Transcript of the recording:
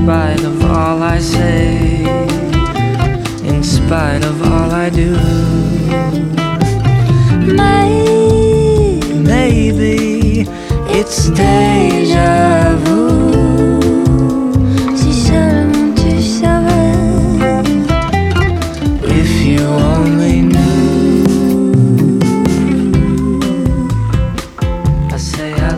spite of all I say, in spite of all I do. Maybe it's day